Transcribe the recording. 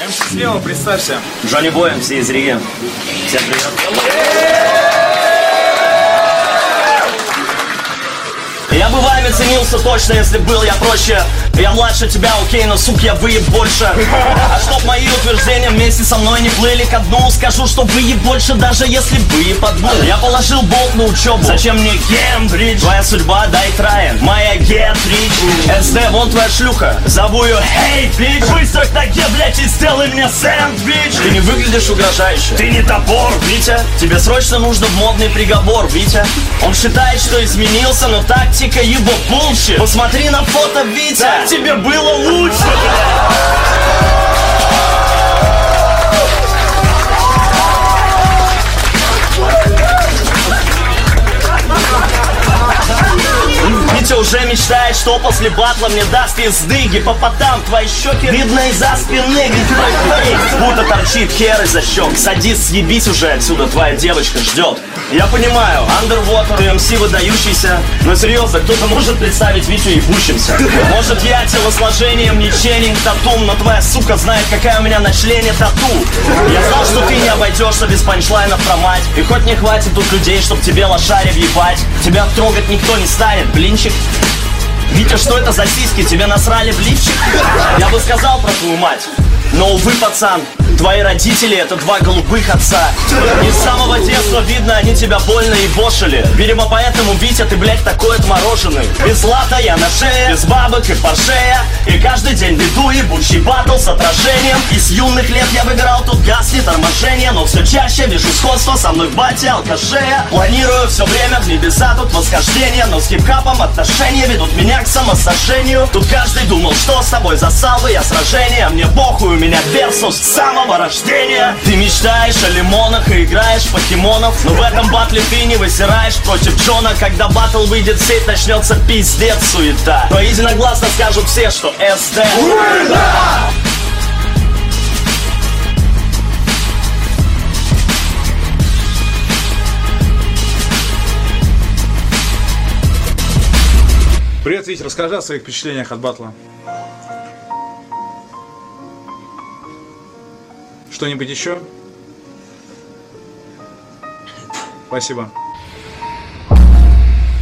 МС слева, представься. Джонни Бой, МС из Риги. Всем привет. Я бы вами ценился точно, если был я проще. Я младше тебя, окей, но сук, я выеб больше. А чтоб мои утверждения вместе со мной не плыли ко дну, скажу, что выеб больше, даже если выеб одну. Я положил болт на учебу, зачем мне Кембридж? Твоя судьба, дай траен, моя get rich. СД, вон твоя шлюха, зову ее hey, bitch. Быстро к ноге, блядь, и сделай мне сэндвич. Ты не выглядишь угрожающе, ты не топор, Витя. Тебе срочно нужно в модный приговор, Витя. Он считает, что изменился, но тактика его bullshit. Посмотри на фото, Витя, так тебе было лучше, Витя уже мечтает, что после батла мне даст пизды. Гипопотам, твои щеки видно из-за спины. Ведь твой фейс будто торчит хер из-за щек. Садись, съебись уже отсюда, твоя девочка ждет. Я понимаю, Underwater, ты МС выдающийся, но серьезно, кто-то может представить Витю ебущимся? Может, я телосложением не ченнинг татум, но твоя сука знает, какая у меня на члене тату. Я знал, что ты не обойдешься без панчлайнов про мать. И хоть не хватит тут людей, чтоб тебе лошари въебать, тебя трогать никто не станет, блинчик. Витя, что это за сиськи? Тебе насрали в лифчик? Я бы сказал про твою мать, но, увы, пацан, твои родители — это два голубых отца. И с самого детства видно, они тебя больно ебошили. Видимо, поэтому, Витя, ты, блядь, такой отмороженный. Без лата я на шее, без бабок и поршея. И каждый день веду ебучий батл с отражением. И с юных лет я выбирал тут газ и торможение, но все чаще вижу сходство со мной в бате алкашея. Планирую все время в небеса тут восхождение, но с хип-хапом отношения ведут меня к самосожжению. Тут каждый думал, что с тобой засал бы я сражение. Мне похуй, у меня версус с самого рождения. Ты мечтаешь о лимонах и играешь в покемонов, но в этом батле ты не высираешь против Джона. Когда батл выйдет в сеть, начнется пиздец суета. Но единогласно скажут все, что СД ура! Привет, Вить, расскажи о своих впечатлениях от батла. Что-нибудь еще? Спасибо.